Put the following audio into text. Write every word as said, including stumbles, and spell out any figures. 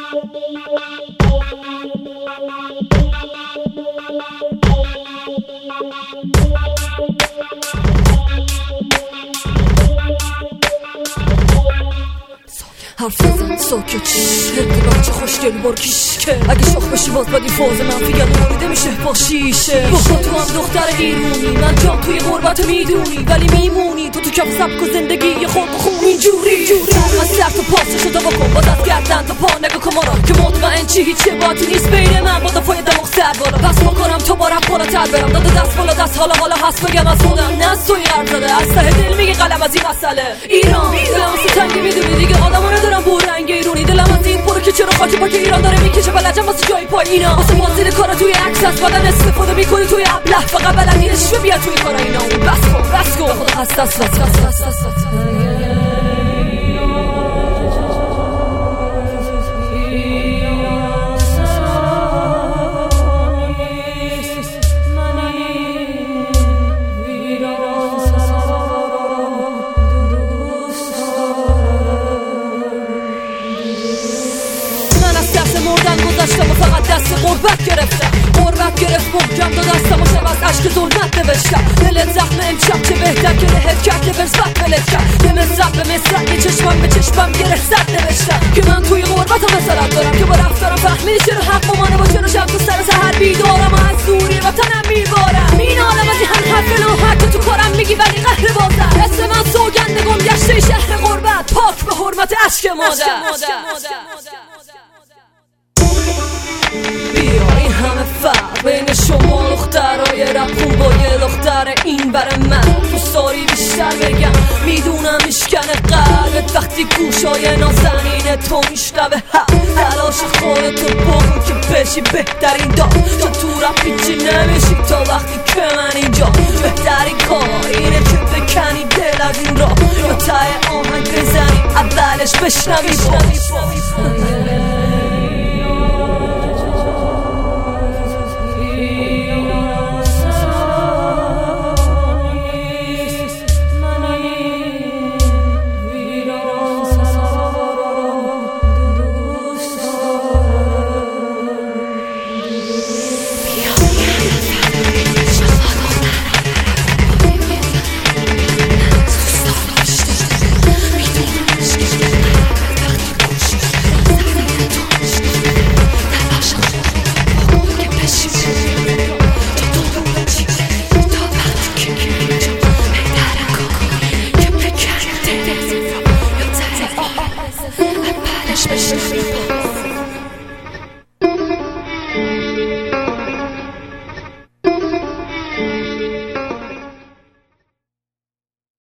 حرف بزن ساکت شش هدی بچه خوشگل بار کشکه اگه شاخ بشی باز بدی فاز منفی گل موریده میشه با شیشه بخوا تو هم دختر ایرونی من جام توی غربت میدونی ولی میمونی تو تو کف سبک و زندگی یه خورد خون اینجوری از سر تو پاسشو تا بکن باز از گردن تا پا نگاه کن مرا که مطمئن چی هیچه باتی نیست بین من با دفای دماغ سر بالا پس بکنم تو با رپ بالا تر برم داده دست بالا دست حالا حالا هست بگم از خودم نه از توی حرف زده از ته دل میگه قلم از این مسئله ایران دلم ستنگی میدونی دیگه آدمو ندارم بو رنگ ایرونی دلم از این پره که چرا خاک پاک ایران داره میکشه بلجم واسه جای پای اینا واسه بازدید کارا توی عکس از بدن استفاده میکنی توی ابله فقط بلدی اشوه بیا توی کارا اینا بس کن بس کن خدا هست هست هست هست هست گذاشتم و فقط دست غربت گرفتم غربت گرفت محکم دو دستم و شب از عشق ظلمت نوشتم دلت زخم امشب چه بهتر که لهت کرد که برزبت بلت کرد که مصرف به مصرف یه چشمم به چشمم گره زد نوشتم که من توی غربت و مسئلت دارم که با رفتارم فهمیدی چرا حق بمانه با چرا شب تو سر سهر بیدارم و از دوری وطنم میبارم مینالم از این هم حرف لوحت که تو کارم میگی ولی قهر بازم اسم من سوگند گم گشته شهر غربت پاک به حرمت عشق مادر بیا این همه فرق بین شما دخترای رپ خون با یه دختر این بر من دوستاری بیشتر بگم میدونم میشکنه قلبت وقتی گوشای نازنین تو میشنوه تلاش خودتو بکن که بشی بهترین دار چون تو رپ هیچی نمیشی تا وقتی که من اینجا بهترین کار اینه که بکنی دل از این را یا ته آهنگ بزنی اولش بشنوی